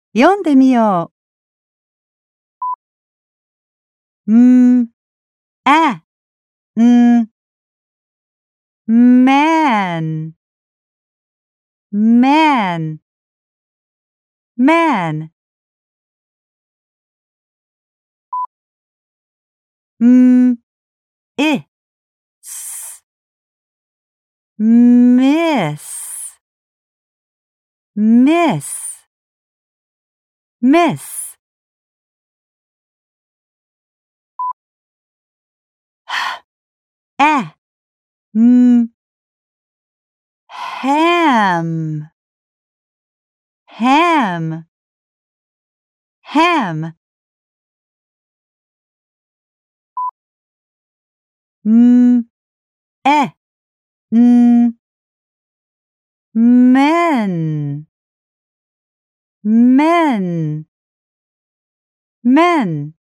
読んでみよう。あ、man, man, man. え、s, miss, miss, miss. あ、ham, ham, ham. え、men, men, men.